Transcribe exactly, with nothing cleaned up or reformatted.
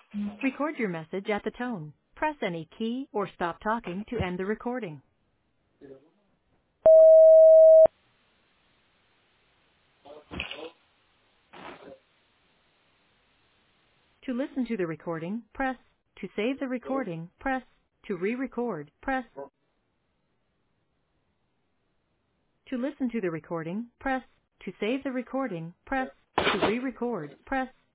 Record your message at the tone. Press any key or stop talking to end the recording. To listen to the recording, press. To save the recording, press. To re-record, press. To listen to the recording, press. To save the recording, press. To re-record, press.